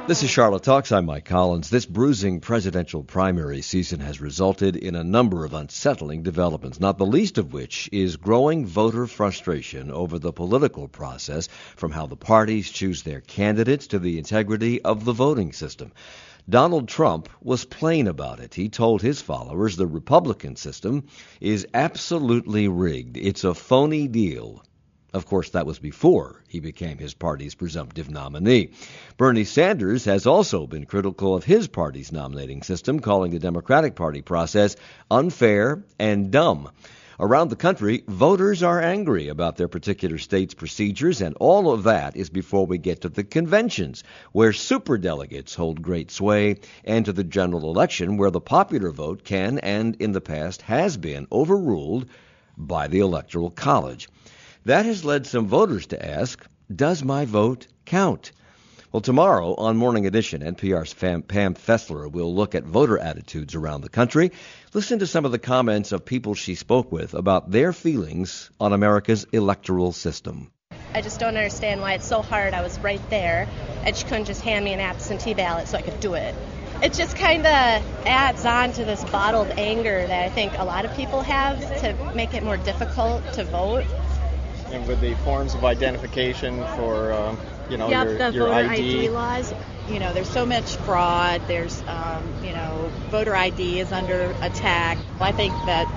This is Charlotte Talks. I'm Mike Collins. This bruising presidential primary season has resulted in a number of unsettling developments, not the least of which is growing voter frustration over the political process, from how the parties choose their candidates to the integrity of the voting system. Donald Trump was plain about it. He told his followers the Republican system is absolutely rigged. It's a phony deal. Of course, that was before he became his party's presumptive nominee. Bernie Sanders has also been critical of his party's nominating system, calling the Democratic Party process unfair and dumb. Around the country, voters are angry about their particular state's procedures, and all of that is before we get to the conventions, where superdelegates hold great sway, and to the general election, where the popular vote can, and in the past has been, overruled by the Electoral College. That has led some voters to ask, does my vote count? Well, tomorrow on Morning Edition, NPR's Pam Fessler will look at voter attitudes around the country. Listen to some of the comments of people she spoke with about their feelings on America's electoral system. I just don't understand why it's so hard. I was right there, and she couldn't just hand me an absentee ballot so I could do it. It just kind of adds on to this bottled anger that I think a lot of people have to make it more difficult to vote. And with the forms of identification for, the your voter ID laws, there's so much fraud. There's, voter ID is under attack. I think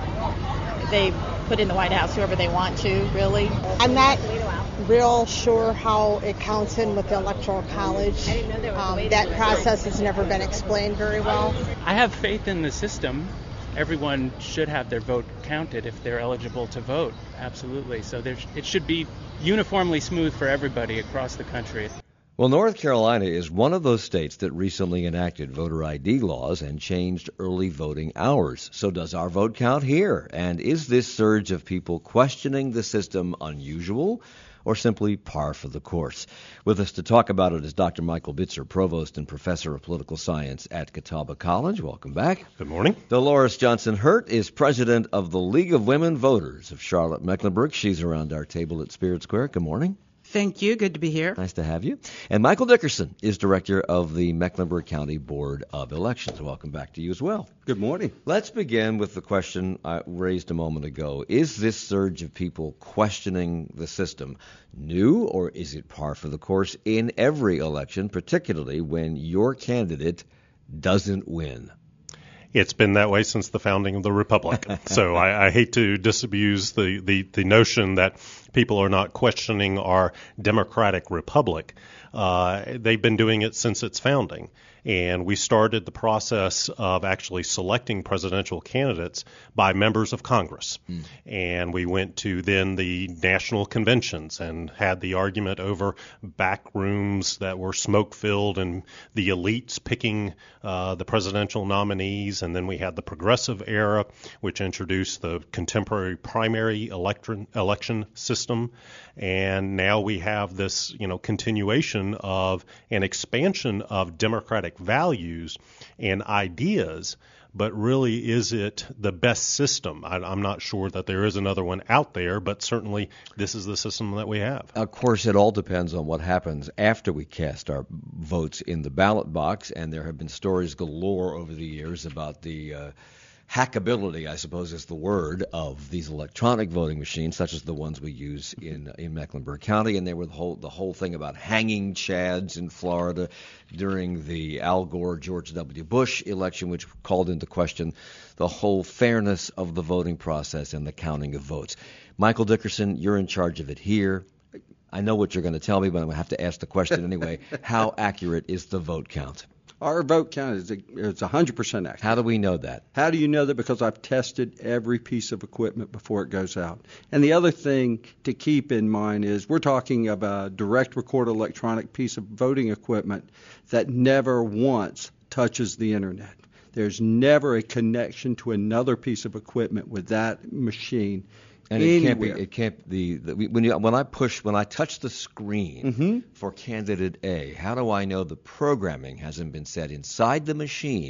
that they put in the White House whoever they want to, really. I'm not real sure how it counts in with the Electoral College. That process has never been explained very well. I have faith in the system. Everyone should have their vote counted if they're eligible to vote, absolutely. So it should be uniformly smooth for everybody across the country. Well, North Carolina is one of those states that recently enacted voter ID laws and changed early voting hours. So does our vote count here? And is this surge of people questioning the system unusual or simply par for the course? With us to talk about it is Dr. Michael Bitzer, Provost and Professor of Political Science at Catawba College. Welcome back. Good morning. Dolores Johnson-Hurt is President of the League of Women Voters of Charlotte-Mecklenburg. She's around our table at Spirit Square. Good morning. Thank you. Good to be here. Nice to have you. And Michael Dickerson is Director of the Mecklenburg County Board of Elections. Welcome back to you as well. Good morning. Let's begin with the question I raised a moment ago. Is this surge of people questioning the system new, or is it par for the course in every election, particularly when your candidate doesn't win? It's been that way since the founding of the Republic. So I hate to disabuse the notion that people are not questioning our democratic republic. They've been doing it since its founding. And we started the process of actually selecting presidential candidates by members of Congress. And we went to then the national conventions and had the argument over back rooms that were smoke-filled and the elites picking the presidential nominees. And then we had the progressive era, which introduced the contemporary primary election system. And now we have this, continuation of an expansion of democratic values and ideas, but really, is it the best system? I'm not sure that there is another one out there, but certainly this is the system that we have. Of course, it all depends on what happens after we cast our votes in the ballot box, and there have been stories galore over the years about the hackability, I suppose is the word, of these electronic voting machines, such as the ones we use in Mecklenburg County. And there were the whole thing about hanging chads in Florida during the Al Gore, George W. Bush election, which called into question the whole fairness of the voting process and the counting of votes. Michael Dickerson, you're in charge of it here. I know what you're going to tell me, but I'm going to have to ask the question anyway. How accurate is the vote count? Our vote count is 100% accurate. How do we know that? How do you know that? Because I've tested every piece of equipment before it goes out. And the other thing to keep in mind is we're talking about a direct record electronic piece of voting equipment that never once touches the Internet. There's never a connection to another piece of equipment with that machine. And it can't be when I touch the screen for candidate A, how do I know the programming hasn't been set inside the machine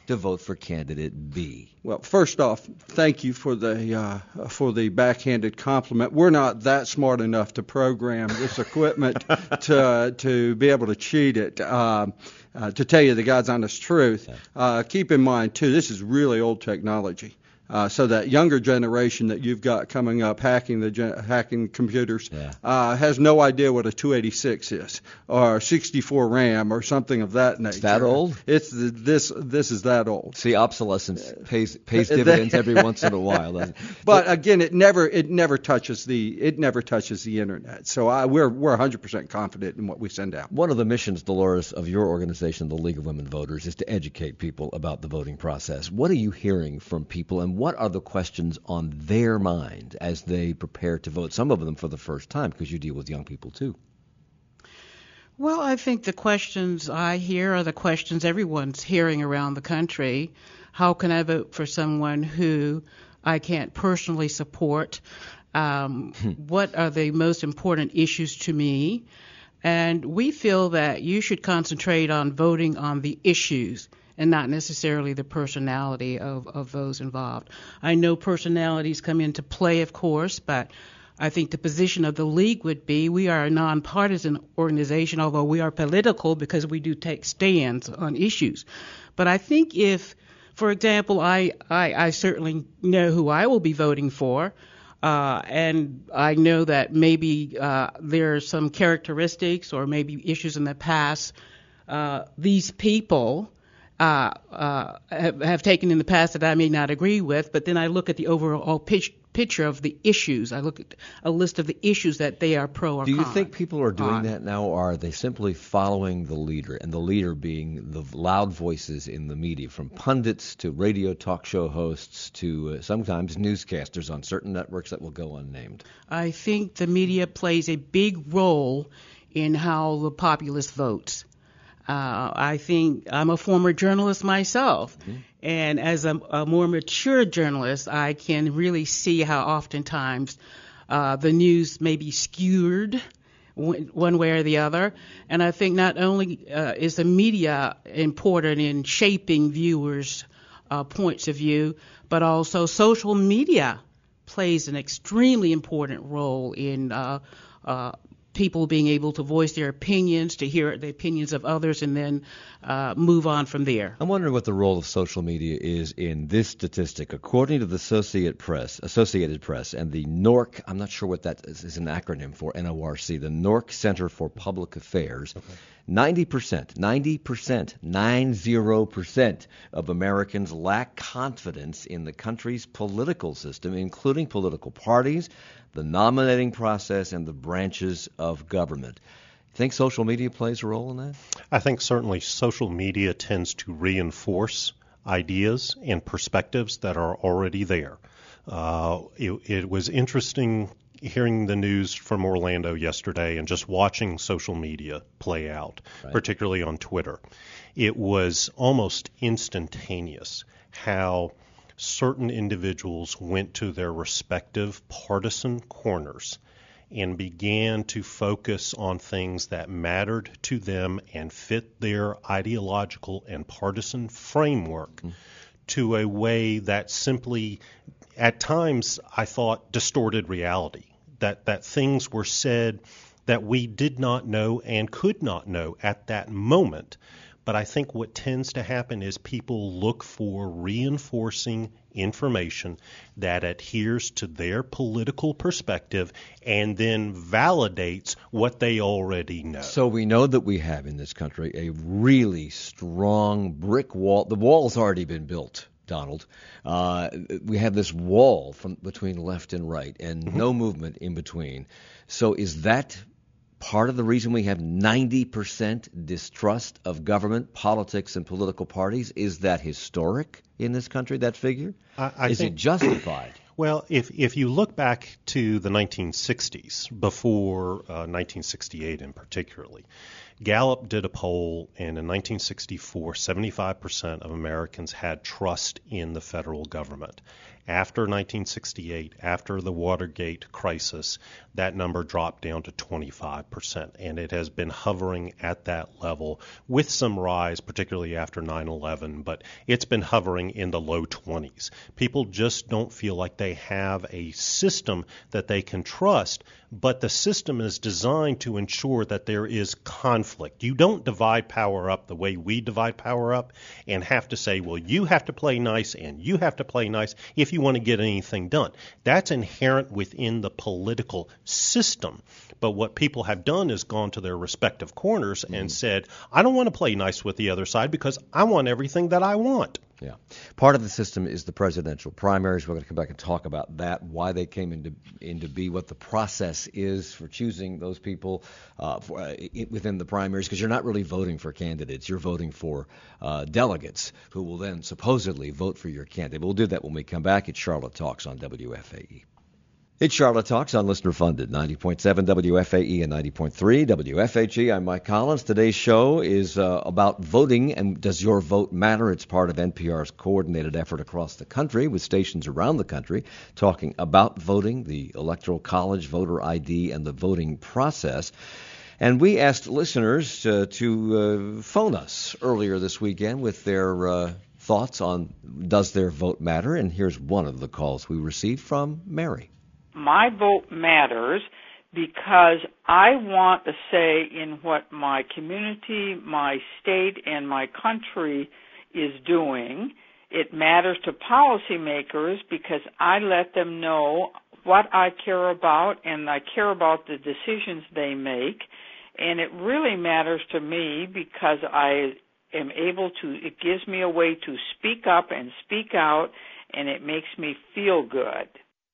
to vote for candidate B? Well, first off, thank you for the backhanded compliment. We're not that smart enough to program this equipment to be able to cheat it. To tell you the God's honest truth, keep in mind too, this is really old technology. So that younger generation that you've got coming up hacking computers has no idea what a 286 is or 64 RAM or something of that nature. It's that old? This is that old. See, obsolescence pays dividends every once in a while, doesn't it? But again, it never touches the internet. So we're 100% confident in what we send out. One of the missions, Dolores, of your organization, the League of Women Voters, is to educate people about the voting process. What are you hearing from people, and what are the questions on their mind as they prepare to vote? Some of them for the first time, because you deal with young people too. Well, I think the questions I hear are the questions everyone's hearing around the country. How can I vote for someone who I can't personally support? What are the most important issues to me? And we feel that you should concentrate on voting on the issues and not necessarily the personality of those involved. I know personalities come into play, of course, but I think the position of the League would be we are a nonpartisan organization, although we are political because we do take stands on issues. But I think if, for example, I certainly know who I will be voting for, and I know that maybe there are some characteristics or maybe issues in the past these people have taken in the past that I may not agree with, but then I look at the overall picture of the issues. I look at a list of the issues that they are pro or con. Do you think people are doing that now, or are they simply following the leader, and the leader being the loud voices in the media, from pundits to radio talk show hosts to sometimes newscasters on certain networks that will go unnamed? I think the media plays a big role in how the populace votes. I think I'm a former journalist myself, and as a more mature journalist, I can really see how oftentimes the news may be skewed one way or the other. And I think not only is the media important in shaping viewers' points of view, but also social media plays an extremely important role in people being able to voice their opinions, to hear the opinions of others, and then move on from there. I'm wondering what the role of social media is in this statistic. According to the Associated Press and the NORC, I'm not sure what that is an acronym for, NORC, the NORC Center for Public Affairs, 90% of Americans lack confidence in the country's political system, including political parties, the nominating process, and the branches of government. Think social media plays a role in that? I think certainly social media tends to reinforce ideas and perspectives that are already there. It was interesting hearing the news from Orlando yesterday and just watching social media play out, particularly on Twitter. It was almost instantaneous how certain individuals went to their respective partisan corners and began to focus on things that mattered to them and fit their ideological and partisan framework to a way that simply, at times, I thought, distorted reality. That things were said that we did not know and could not know at that moment. But I think what tends to happen is people look for reinforcing information that adheres to their political perspective and then validates what they already know. So we know that we have in this country a really strong brick wall. The wall's already been built, Donald. We have this wall from between left and right and no movement in between. So is that part of the reason we have 90% distrust of government, politics, and political parties? Is that historic in this country, that figure? Is it justified? Well, if you look back to the 1960s, before 1968 in particularly, Gallup did a poll, and in 1964, 75% of Americans had trust in the federal government. After 1968, after the Watergate crisis, that number dropped down to 25%, and it has been hovering at that level with some rise, particularly after 9/11, but it's been hovering in the low 20s. People just don't feel like they have a system that they can trust, but the system is designed to ensure that there is conflict. You don't divide power up the way we divide power up and have to say, well, you have to play nice and you have to play nice if you want to get anything done. That's inherent within the political system. But what people have done is gone to their respective corners and said, I don't want to play nice with the other side because I want everything that I want. Yeah. Part of the system is the presidential primaries. We're going to come back and talk about that, why they came into be, what the process is for choosing those people within the primaries, because you're not really voting for candidates. You're voting for delegates who will then supposedly vote for your candidate. We'll do that when we come back. It's Charlotte Talks on WFAE. It's Charlotte Talks on Listener Funded, 90.7 WFAE and 90.3 WFHE. I'm Mike Collins. Today's show is about voting and does your vote matter? It's part of NPR's coordinated effort across the country with stations around the country talking about voting, the Electoral College, voter ID, and the voting process. And we asked listeners to phone us earlier this weekend with their thoughts on does their vote matter? And here's one of the calls we received from Mary. My vote matters because I want a say in what my community, my state, and my country is doing. It matters to policymakers because I let them know what I care about, and I care about the decisions they make. And it really matters to me because I am able to, it gives me a way to speak up and speak out, and it makes me feel good.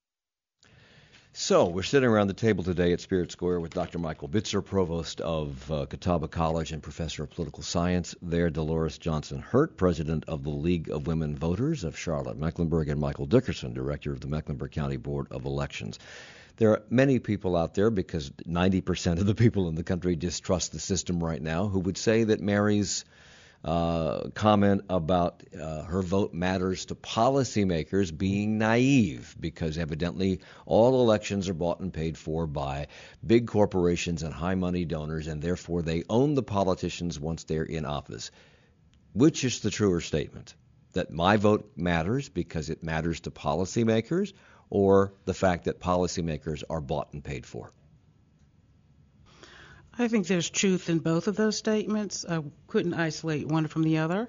So we're sitting around the table today at Spirit Square with Dr. Michael Bitzer, Provost of Catawba College and Professor of Political Science there, Dolores Johnson-Hurt, President of the League of Women Voters of Charlotte-Mecklenburg, and Michael Dickerson, Director of the Mecklenburg County Board of Elections. There are many people out there, because 90% of the people in the country distrust the system right now, who would say that Mary's comment about her vote matters to policymakers being naive, because evidently all elections are bought and paid for by big corporations and high money donors, and therefore they own the politicians once they're in office. Which is the truer statement? That my vote matters because it matters to policymakers, or the fact that policymakers are bought and paid for? I think there's truth in both of those statements. I couldn't isolate one from the other.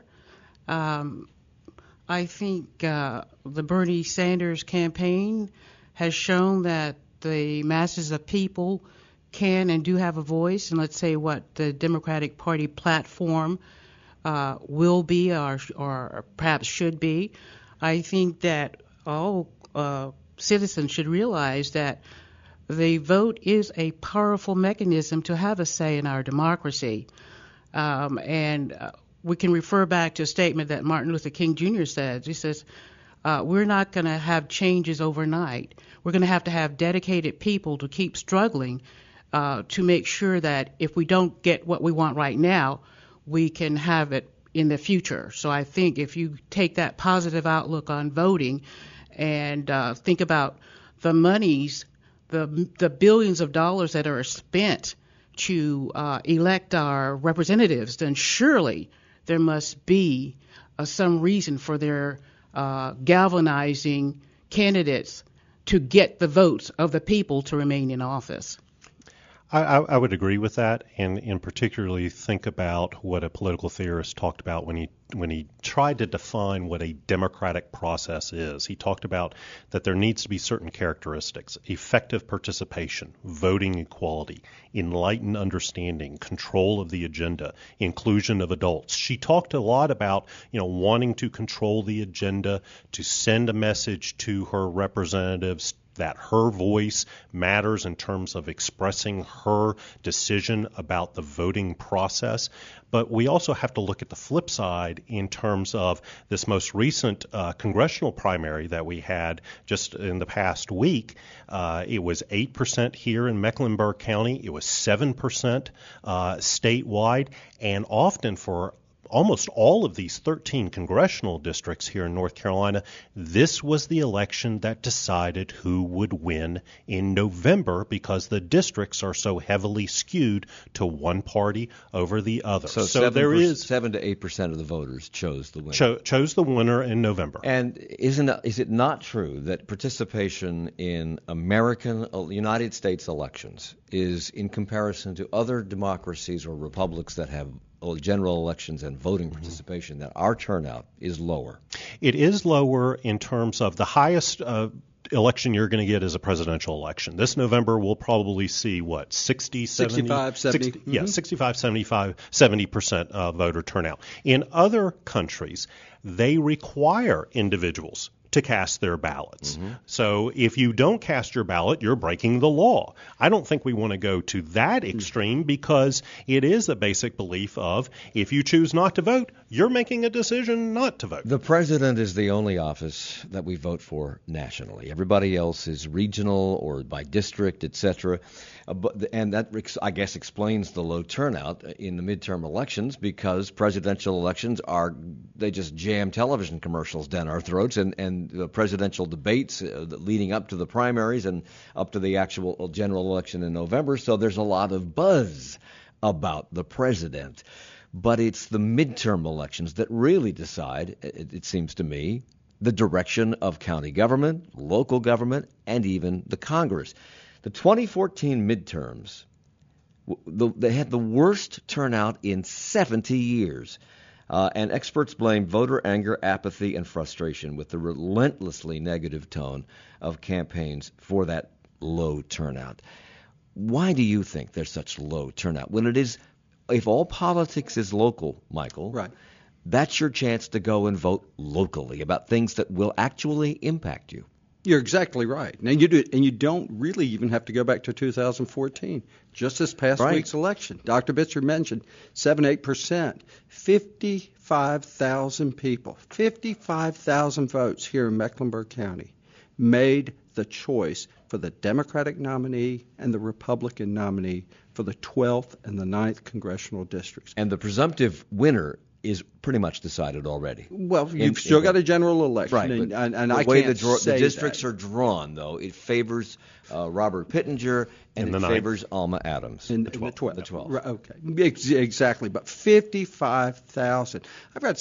I think the Bernie Sanders campaign has shown that the masses of people can and do have a voice, and let's say what the Democratic Party platform will be or perhaps should be. I think that all citizens should realize that the vote is a powerful mechanism to have a say in our democracy. And we can refer back to a statement that Martin Luther King Jr. said. He says, we're not going to have changes overnight. We're going to have dedicated people to keep struggling to make sure that if we don't get what we want right now, we can have it in the future. So I think if you take that positive outlook on voting and think about the monies, the billions of dollars that are spent to elect our representatives, then surely there must be some reason for their galvanizing candidates to get the votes of the people to remain in office. I would agree with that, and particularly think about what a political theorist talked about when he tried to define what a democratic process is. He talked about that there needs to be certain characteristics: effective participation, voting equality, enlightened understanding, control of the agenda, inclusion of adults. She talked a lot about, wanting to control the agenda, to send a message to her representatives that her voice matters in terms of expressing her decision about the voting process. But we also have to look at the flip side in terms of this most recent congressional primary that we had just in the past week. It was 8% here in Mecklenburg County. It was 7% statewide, and often for almost all of these 13 congressional districts here in North Carolina, this was the election that decided who would win in November because the districts are so heavily skewed to one party over the other. So there is 7 to 8% of the voters chose the winner. Chose the winner in November. And is it not true that participation in United States elections is, in comparison to other democracies or republics that have general elections and voting participation, that our turnout is lower? It is lower in terms of the highest election you're going to get is a presidential election. This November we'll probably see 65, 75, 70% voter turnout. In other countries, they require individuals to cast their ballots. So if you don't cast your ballot, you're breaking the law. I don't think we want to go to that extreme because it is a basic belief of if you choose not to vote, you're making a decision not to vote. The president is the only office that we vote for nationally. Everybody else is regional or by district, etc. And that, I guess, explains the low turnout in the midterm elections, because presidential elections they just jam television commercials down our throats, and the presidential debates leading up to the primaries and up to the actual general election in November. So there's a lot of buzz about the president. But it's the midterm elections that really decide, it seems to me, the direction of county government, local government, and even the Congress. The 2014 midterms, they had the worst turnout in 70 years. And experts blame voter anger, apathy, and frustration with the relentlessly negative tone of campaigns for that low turnout. Why do you think there's such low turnout when it is, if all politics is local, Michael, right, that's your chance to go and vote locally about things that will actually impact you? You're exactly right. And you don't really even have to go back to 2014. Just this past week's election, Dr. Bitzer mentioned 7-8%, 55,000 people, 55,000 votes here in Mecklenburg County made the choice for the Democratic nominee and the Republican nominee for the 12th and the 9th congressional districts. And the presumptive winner is pretty much decided already. Well, you've still got a general election, right? and the I way can't the districts that. are drawn, though, it favors Robert Pittenger and it favors Alma Adams. In the 12th. Right, okay, exactly. But 55,000. I've got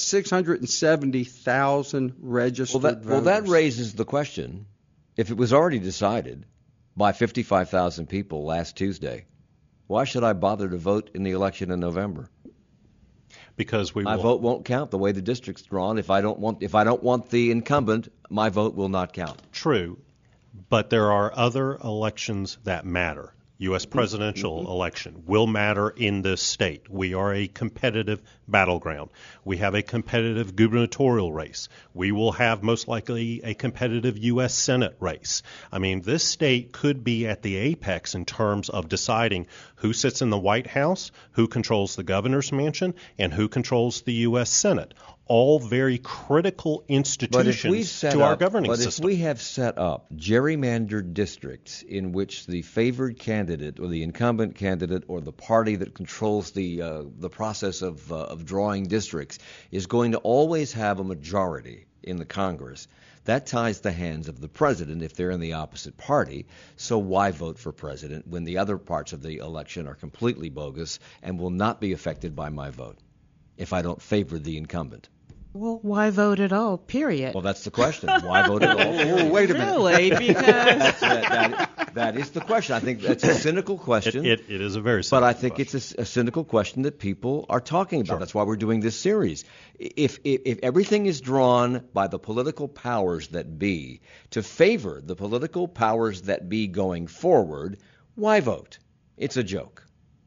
670,000 registered voters. Well, that raises the question: if it was already decided by 55,000 people last Tuesday, why should I bother to vote in the election in November? Because my vote won't count the way the district's drawn. If I don't want the incumbent, my vote will not count. True, but there are other elections that matter. U.S. presidential election will matter in this state. We are a competitive battleground. We have a competitive gubernatorial race. We will have most likely a competitive U.S. Senate race. I mean, this state could be at the apex in terms of deciding who sits in the White House, who controls the governor's mansion, and who controls the U.S. Senate. All very critical institutions to our governing system. But if we have set up gerrymandered districts in which the favored candidate or the incumbent candidate or the party that controls the process of drawing districts is going to always have a majority in the Congress, that ties the hands of the president if they're in the opposite party. So why vote for president when the other parts of the election are completely bogus and will not be affected by my vote if I don't favor the incumbent? Well, why vote at all, period? Well, that's the question. Why vote at all? Oh, wait a minute. Really? Because that is the question. I think that's a cynical question. It is a very cynical But I think it's a cynical question that people are talking about. Sure. That's why we're doing this series. If everything is drawn by the political powers that be to favor the political powers that be going forward, why vote? It's a joke.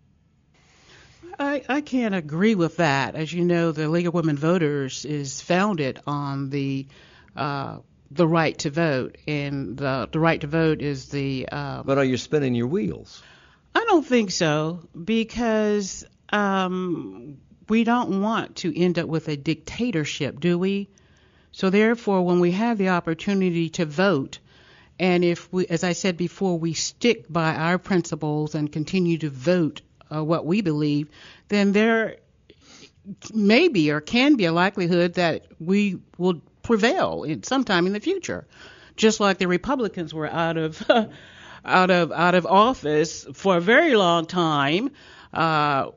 I can't agree with that. As you know, the League of Women Voters is founded on the the right to vote, and the right to vote is the. But are you spinning your wheels? I don't think so, because we don't want to end up with a dictatorship, do we? So therefore, when we have the opportunity to vote, and if we, as I said before, we stick by our principles and continue to vote what we believe, then there may be or can be a likelihood that we will prevail in sometime in the future, just like the Republicans were out of office for a very long time. And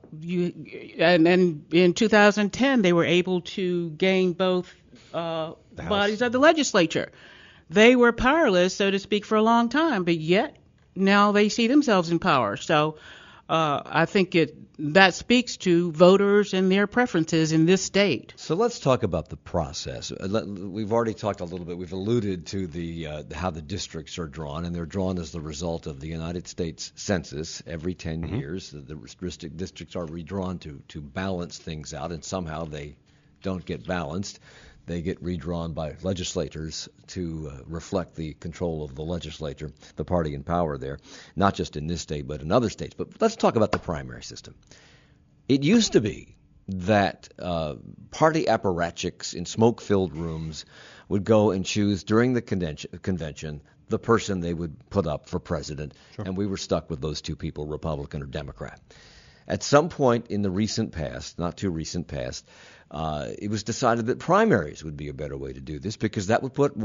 in 2010 they were able to gain both bodies of the legislature. They were powerless, so to speak, for a long time, but yet now they see themselves in power. So I think that speaks to voters and their preferences in this state. So let's talk about the process. We've already talked a little bit. We've alluded to how the districts are drawn, and they're drawn as the result of the United States Census every 10 years. The districts are redrawn to balance things out, and somehow they don't get balanced. They get redrawn by legislators to reflect the control of the legislature, the party in power there, not just in this state but in other states. But let's talk about the primary system. It used to be that party apparatchiks in smoke-filled rooms would go and choose during the convention the person they would put up for president, and we were stuck with those two people, Republican or Democrat. At some point in the recent past, not too recent past, it was decided that primaries would be a better way to do this, because that would put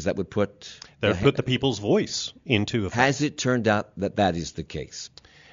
the people's voice into effect. Has it turned out that that is the case?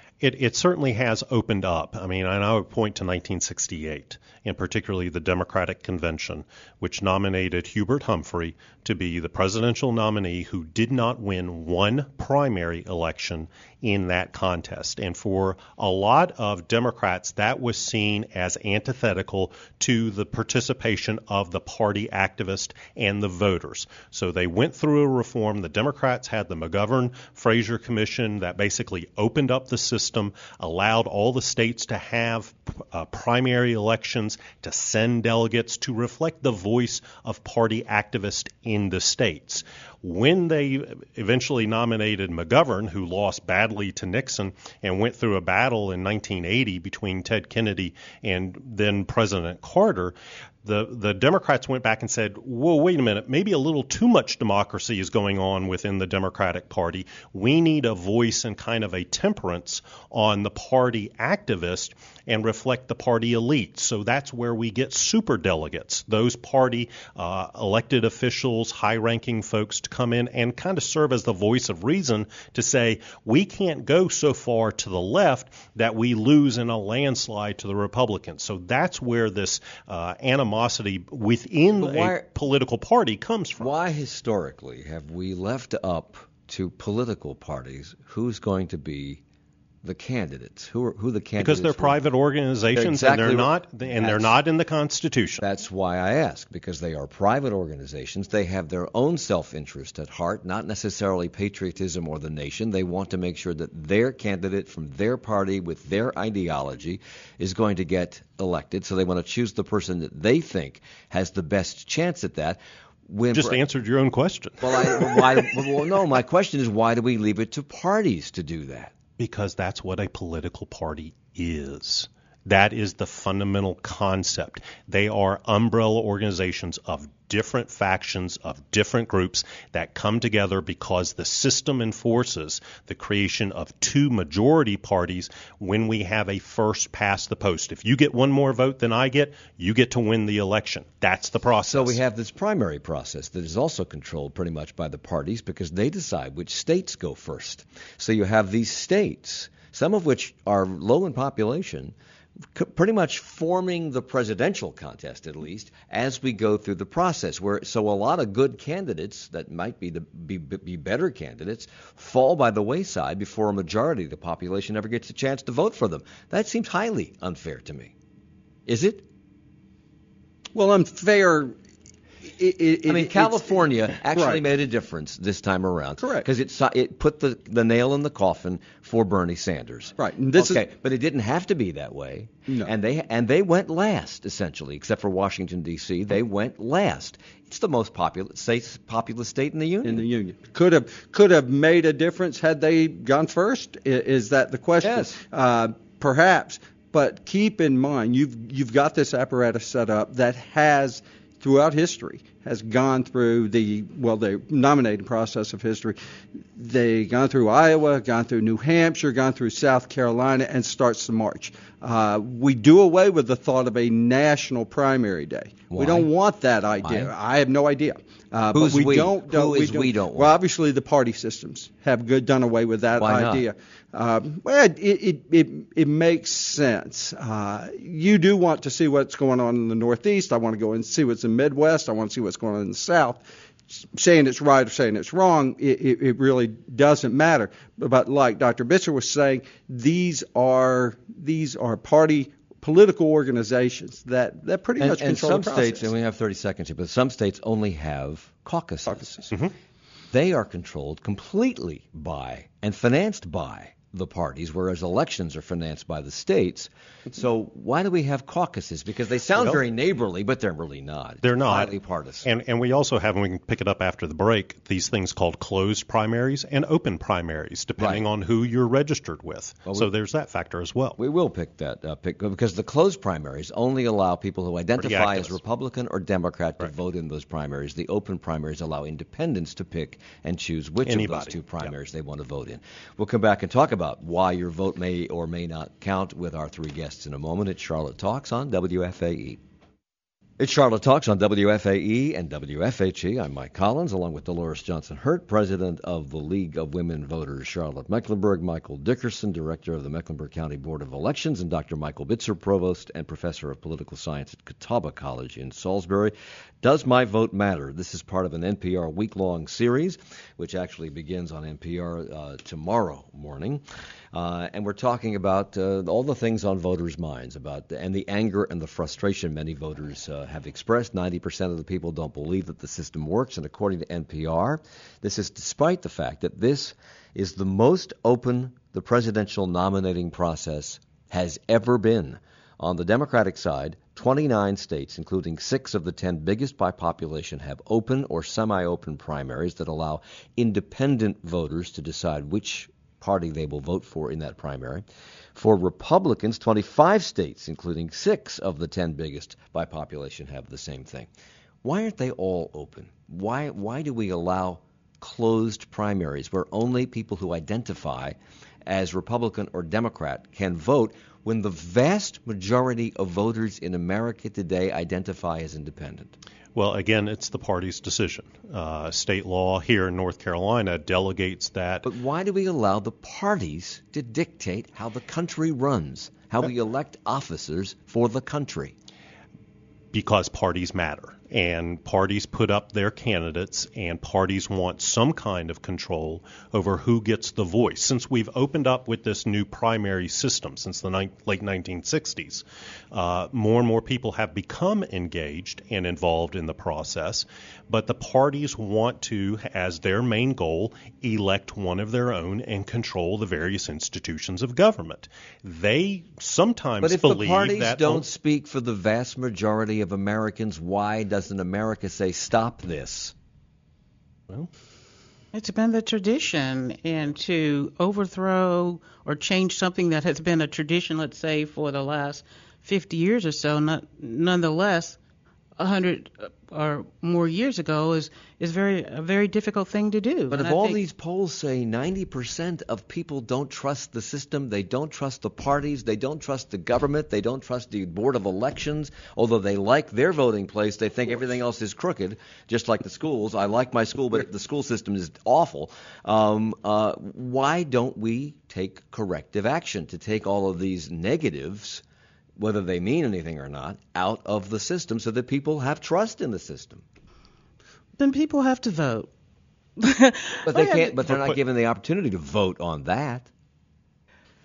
It certainly has opened up. I mean, and I would point to 1968, and particularly the Democratic Convention, which nominated Hubert Humphrey to be the presidential nominee who did not win one primary election in that contest. And for a lot of Democrats, that was seen as antithetical to the participation of the party activist and the voters. So they went through a reform. The Democrats had the McGovern-Fraser Commission that basically opened up the system, allowed all the states to have primary elections, to send delegates to reflect the voice of party activists in the states. When they eventually nominated McGovern, who lost badly to Nixon and went through a battle in 1980 between Ted Kennedy and then President Carter, the Democrats went back and said, whoa, wait a minute, maybe a little too much democracy is going on within the Democratic Party. We need a voice and kind of a temperance on the party activist and reflect the party elite. So that's where we get superdelegates, those party elected officials, high-ranking folks to come in and kind of serve as the voice of reason to say, we can't go so far to the left that we lose in a landslide to the Republicans. So that's where this animosity within a political party comes from. Why historically have we left up to political parties who's going to be the candidates? Who the candidates? Because they're private organizations, and they're not in the Constitution. That's why I ask, because they are private organizations. They have their own self-interest at heart, not necessarily patriotism or the nation. They want to make sure that their candidate from their party with their ideology is going to get elected. So they want to choose the person that they think has the best chance at that. Just answered your own question. Well, no, my question is, why do we leave it to parties to do that? Because that's what a political party is. That is the fundamental concept. They are umbrella organizations of different factions, of different groups that come together because the system enforces the creation of two majority parties when we have a first past the post. If you get one more vote than I get, you get to win the election. That's the process. So we have this primary process that is also controlled pretty much by the parties because they decide which states go first. So you have these states, some of which are low in population, pretty much forming the presidential contest, at least, as we go through the process. So a lot of good candidates that might be better candidates fall by the wayside before a majority of the population ever gets a chance to vote for them. That seems highly unfair to me. Is it? Well, unfair California actually right. made a difference this time around. Correct. Because it put the nail in the coffin for Bernie Sanders. Right. And but it didn't have to be that way. No. And they went last, essentially, except for Washington, D.C. They went last. It's the most populous state in the union. Could have made a difference had they gone first. Is that the question? Yes. Perhaps. But keep in mind, you've got this apparatus set up that has, throughout history, has gone through the nominating process of history. They gone through Iowa, gone through New Hampshire, gone through South Carolina, and starts to march. We do away with the thought of a national primary day. Why? We don't want that idea. Why? I have no idea. Who's but we we? don't. We don't want? Well, obviously the party systems have done away with that Why idea. It makes sense. You do want to see what's going on in the Northeast. I want to go and see what's in the Midwest. I want to see what's going on in the South. Saying it's right or saying it's wrong, it really doesn't matter. But like Dr. Bitzer was saying, these are political organizations that pretty much control the process. And some states, and we have 30 seconds here, but some states only have caucuses. Mm-hmm. They are controlled completely by and financed by the parties, whereas elections are financed by the states. So why do we have caucuses? Because they sound very neighborly, but they're really not. They're not. Highly partisan. And we also have, and we can pick it up after the break, these things called closed primaries and open primaries, depending on who you're registered with. So there's that factor as well. We will pick that up because the closed primaries only allow people who identify as Republican or Democrat to vote in those primaries. The open primaries allow independents to pick and choose which of those two primaries they want to vote in. We'll come back and talk about why your vote may or may not count with our three guests in a moment. It's Charlotte Talks on WFAE. It's Charlotte Talks on WFAE and WFHE. I'm Mike Collins, along with Dolores Johnson-Hurt, president of the League of Women Voters Charlotte-Mecklenburg, Michael Dickerson, director of the Mecklenburg County Board of Elections, and Dr. Michael Bitzer, provost and professor of political science at Catawba College in Salisbury. Does My Vote Matter? This is part of an NPR week-long series, which actually begins on NPR tomorrow morning. And we're talking about all the things on voters' minds and the anger and the frustration many voters have expressed. 90% of the people don't believe that the system works, and according to NPR, this is despite the fact that this is the most open the presidential nominating process has ever been. On the Democratic side, 29 states, including 6 of the 10 biggest by population, have open or semi-open primaries that allow independent voters to decide which party they will vote for in that primary. For Republicans, 25 states, including 6 of the 10 biggest by population, have the same thing. Why aren't they all open? Why do we allow closed primaries where only people who identify as Republican or Democrat can vote when the vast majority of voters in America today identify as independent? Well, again, it's the party's decision. State law here in North Carolina delegates that. But why do we allow the parties to dictate how the country runs, how we elect officers for the country? Because parties matter, and parties put up their candidates, and parties want some kind of control over who gets the voice. Since we've opened up with this new primary system since the late 1960s, more and more people have become engaged and involved in the process, but the parties want to, as their main goal, elect one of their own and control the various institutions of government. They sometimes believe that... But if the parties don't speak for the vast majority of Americans, why doesn't America say, stop this? Well, it's been the tradition, and to overthrow or change something that has been a tradition, let's say, for the last 50 years or so, nonetheless, 100 or more years ago is a very difficult thing to do. But if all these polls say 90% of people don't trust the system, they don't trust the parties, they don't trust the government, they don't trust the Board of Elections, although they like their voting place, they think everything else is crooked, just like the schools. I like my school, but the school system is awful. Why don't we take corrective action to take all of these negatives, whether they mean anything or not, out of the system so that people have trust in the system? Then people have to vote. But they can't. But they're not given the opportunity to vote on that.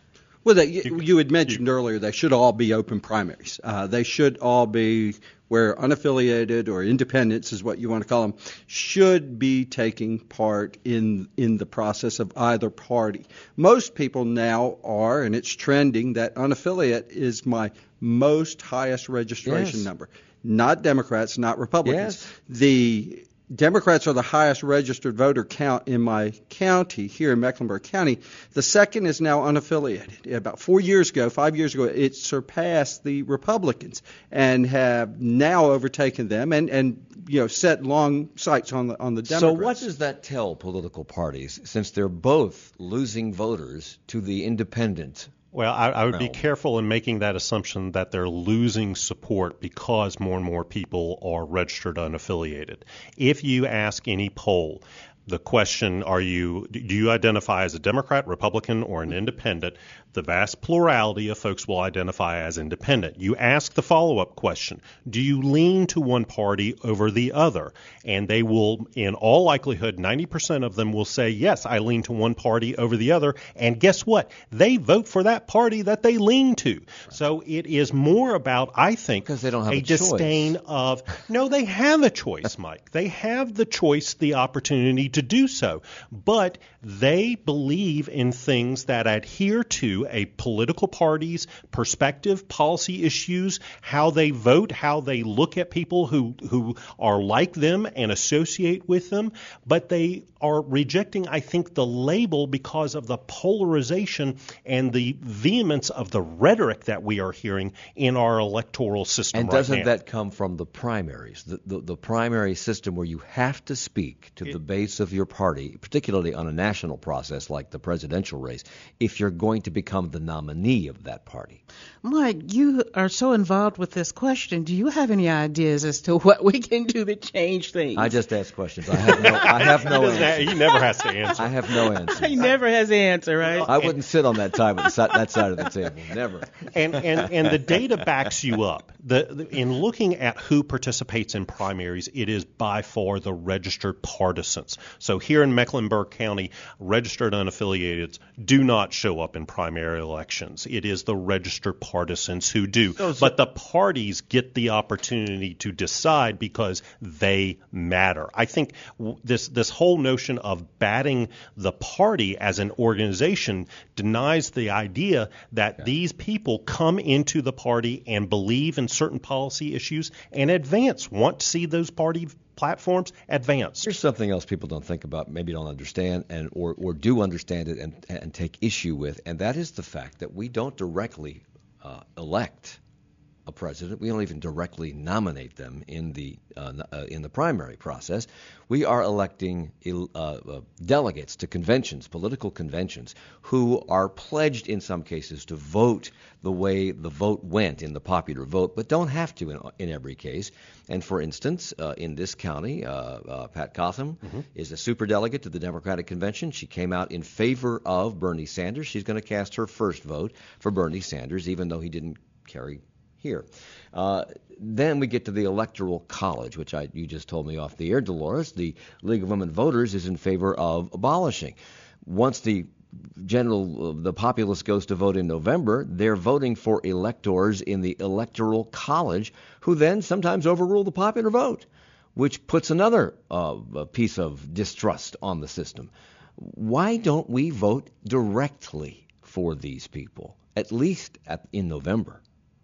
Well, you had mentioned earlier they should all be open primaries. They should all be where unaffiliated or independents is what you want to call them, should be taking part in the process of either party. Most people now are, and it's trending, that unaffiliate is my most highest registration number. Not Democrats, not Republicans. Yes. The Democrats are the highest registered voter count in my county, here in Mecklenburg County. The second is now unaffiliated. About 5 years ago, it surpassed the Republicans and have now overtaken them and set long sights on the Democrats. So what does that tell political parties, since they're both losing voters to the independent? Well, I would be careful in making that assumption that they're losing support because more and more people are registered unaffiliated. If you ask any poll the question, do you identify as a Democrat, Republican, or an independent, the vast plurality of folks will identify as independent. You ask the follow-up question, do you lean to one party over the other? And they will, in all likelihood, 90% of them will say, yes, I lean to one party over the other. And guess what? They vote for that party that they lean to. Right. So it is more about, I think, because they don't have a disdain of, no, they have a choice, Mike. They have the choice, the opportunity to do so. But they believe in things that adhere to a political party's perspective, policy issues, how they vote, how they look at people who are like them and associate with them. But they are rejecting, I think, the label because of the polarization and the vehemence of the rhetoric that we are hearing in our electoral system right now. And doesn't that come from the primaries, the primary system where you have to speak to the base of your party, particularly on a national process like the presidential race, if you're going to become the nominee of that party? Mike, you are so involved with this question. Do you have any ideas as to what we can do to change things? I just ask questions. I have no answer. He never has to answer. I have no answer. He never has an answer, right? I wouldn't sit on that side of the table. Never. And the data backs you up. In looking at who participates in primaries, it is by far the registered partisans. So here in Mecklenburg County, registered unaffiliated do not show up in primary elections. It is the registered partisans who do. But the parties get the opportunity to decide because they matter. I think this whole notion of batting the party as an organization denies the idea that these people come into the party and believe in certain policy issues and want to see those party platforms advance. Here's something else people don't think about, maybe don't understand, or do understand it and take issue with, and that is the fact that we don't directly elect a president. We don't even directly nominate them in the primary process. We are electing delegates to conventions, political conventions, who are pledged in some cases to vote the way the vote went in the popular vote, but don't have to in every case. And for instance, in this county, Pat Cotham is a superdelegate to the Democratic Convention. She came out in favor of Bernie Sanders. She's going to cast her first vote for Bernie Sanders, even though he didn't carry here. Then we get to the Electoral College, which you just told me off the air, Dolores. The League of Women Voters is in favor of abolishing. Once the populace goes to vote in November, they're voting for electors in the Electoral College, who then sometimes overrule the popular vote, which puts another piece of distrust on the system. Why don't we vote directly for these people, at least in November?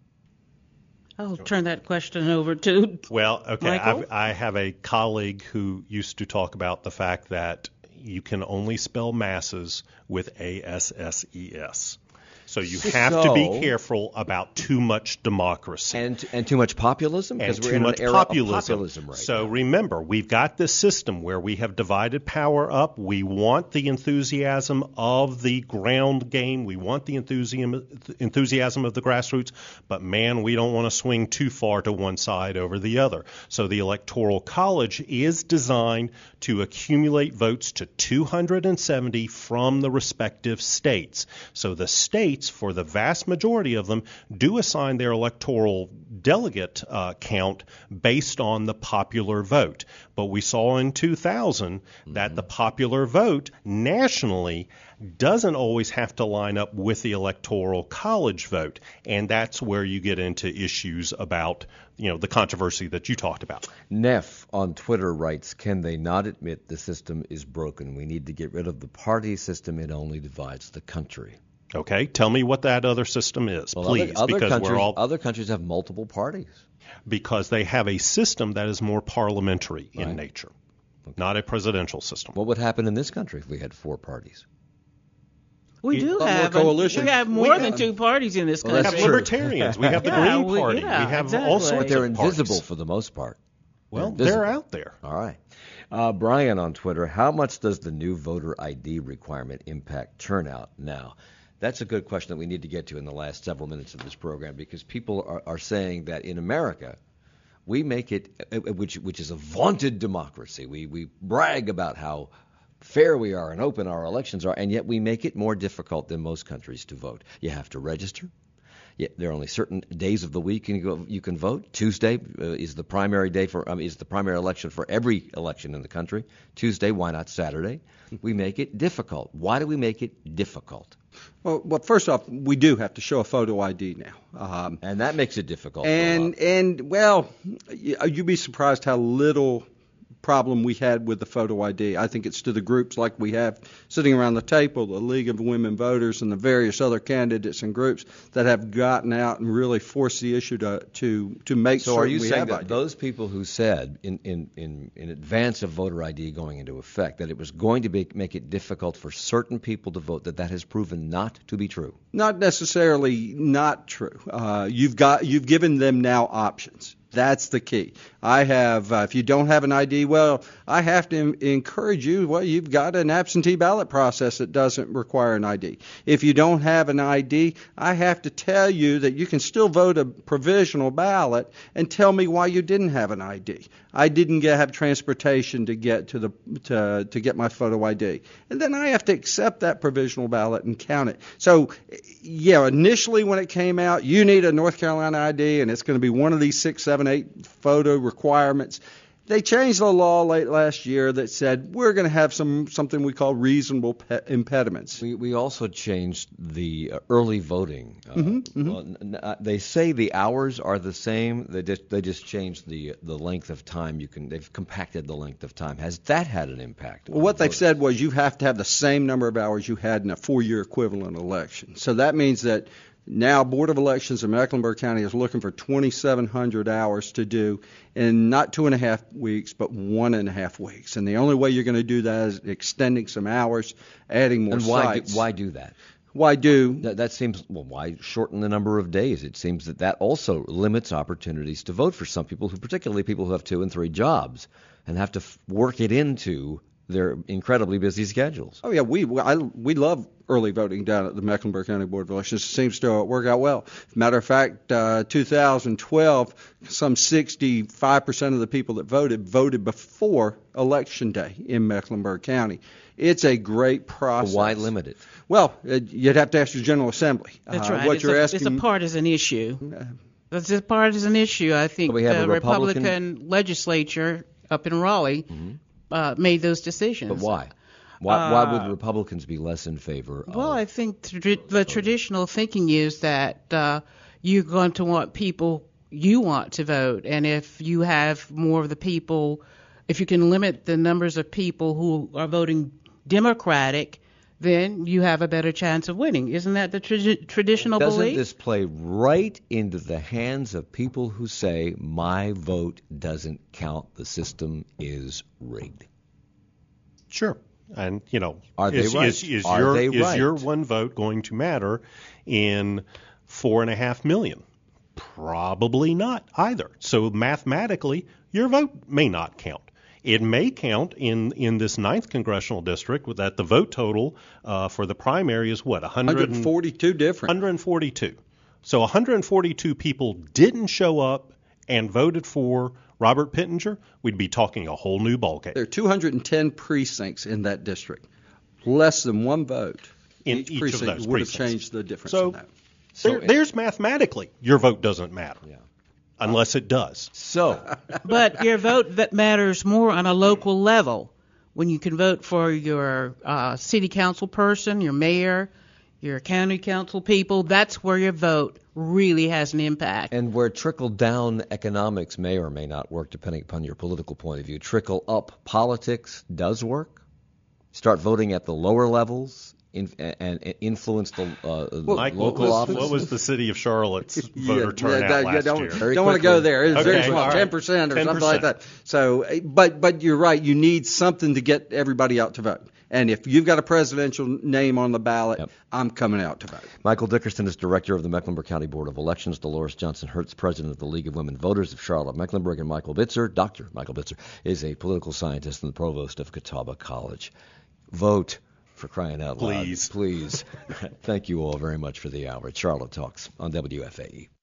I'll turn that question over to Michael. I have a colleague who used to talk about the fact that you can only spell masses with ASSES. So you have to be careful about too much democracy. And too much populism? Because we're in an era of populism right now. Remember, we've got this system where we have divided power up. We want the enthusiasm of the ground game. We want the enthusiasm of the grassroots. But, man, we don't want to swing too far to one side over the other. So the Electoral College is designed to accumulate votes to 270 from the respective states. So the states states, for the vast majority of them, do assign their electoral delegate count based on the popular vote. But we saw in 2000 that the popular vote nationally doesn't always have to line up with the electoral college vote, and that's where you get into issues about, the controversy that you talked about. Neff on Twitter writes, can they not admit the system is broken? We need to get rid of the party system. It only divides the country. Okay, tell me what that other system is, please, because other countries have multiple parties. Because they have a system that is more parliamentary in nature, not a presidential system. What would happen in this country if we had 4 parties? We have more than 2 parties in this country. We have libertarians. We have the Green Party. We have all sorts of But they're parties. invisible for the most part. Well, they're out there. All right. Brian on Twitter, how much does the new voter ID requirement impact turnout now? That's a good question that we need to get to in the last several minutes of this program, because people are saying that in America, we make it, which is a vaunted democracy. We brag about how fair we are and open our elections are, and yet we make it more difficult than most countries to vote. You have to register. There are only certain days of the week you can vote. Tuesday is the primary day is the primary election for every election in the country. Tuesday, why not Saturday? We make it difficult. Why do we make it difficult? Well, first off, we do have to show a photo ID now, and that makes it difficult. You'd be surprised how little problem we had with the photo ID. I think it's to the groups like we have sitting around the table, the League of Women Voters and the various other candidates and groups that have gotten out and really forced the issue to make so certain are you we saying have that ID. Those people who said in advance of voter ID going into effect that it was going to make it difficult for certain people to vote, that has proven not to be true? Not necessarily not true. You've given them now options. That's the key. I have, if you don't have an ID, I have to encourage you, you've got an absentee ballot process that doesn't require an ID. If you don't have an ID, I have to tell you that you can still vote a provisional ballot and tell me why you didn't have an ID. I didn't have transportation to get to get my photo ID. And then I have to accept that provisional ballot and count it. So, initially when it came out, you need a North Carolina ID, and it's going to be one of these 6, 7, 8 photo requirements. They changed the law late last year that said we're going to have something we call reasonable impediments. We also changed the early voting. Well, they say the hours are the same. They just changed the length of time. They've compacted the length of time. Has that had an impact? Well, what they've said was you have to have the same number of hours you had in a 4-year equivalent election. So that means that now Board of Elections in Mecklenburg County is looking for 2,700 hours to do in not 2.5 weeks, but 1.5 weeks. And the only way you're going to do that is extending some hours, adding more sites. Why do that? Why do? That seems, why shorten the number of days? It seems that also limits opportunities to vote for some people, particularly people who have 2 and 3 jobs and have to work it into their incredibly busy schedules. Oh, yeah, we love early voting down at the Mecklenburg County Board of Elections. It seems to work out well. Matter of fact, 2012, some 65% of the people that voted before Election Day in Mecklenburg County. It's a great process. Why limit it? Well, you'd have to ask your General Assembly. That's right. It's a partisan issue. It's a partisan issue. I think the Republican legislature up in Raleigh made those decisions. But why? Why would Republicans be less in favor of? Well, I think the traditional thinking is that you're going to want people you want to vote, and if you have more of the people, if you can limit the numbers of people who are voting Democratic, then you have a better chance of winning. Isn't that the traditional belief? Doesn't this play right into the hands of people who say, my vote doesn't count, the system is rigged? Sure. And, are they right? Is your one vote going to matter in 4.5 million? Probably not either. So mathematically, your vote may not count. It may count in this 9th congressional district that the vote total for the primary is what? 142 different. 142. So 142 people didn't show up and voted for Robert Pittenger. We'd be talking a whole new ballgame. There are 210 precincts in that district. Less than one vote in each of precinct those would have precincts. changed the difference So, in that. there's mathematically your vote doesn't matter. Yeah. Unless it does. So, But your vote that matters more on a local level. When you can vote for your city council person, your mayor, your county council people, that's where your vote really has an impact. and where trickle-down economics may or may not work, depending upon your political point of view, trickle-up politics does work. Start voting at the lower levels and influence the Mike, local office. what was the city of Charlotte's voter turnout last don't year? don't want to go there. It's Okay, very small, all right. 10% or something like 10%. that. So, but you're right. You need something to get everybody out to vote. And if you've got a presidential name on the ballot, Yep. I'm coming out to vote. Michael Dickerson is director of the Mecklenburg County Board of Elections. Dolores Johnson Hertz, president of the League of Women Voters of Charlotte-Mecklenburg. And Michael Bitzer, Dr. Michael Bitzer, is a political scientist and the provost of Catawba College. Vote, for crying out loud. Please. Please. Thank you all very much for the hour. It's Charlotte Talks on WFAE.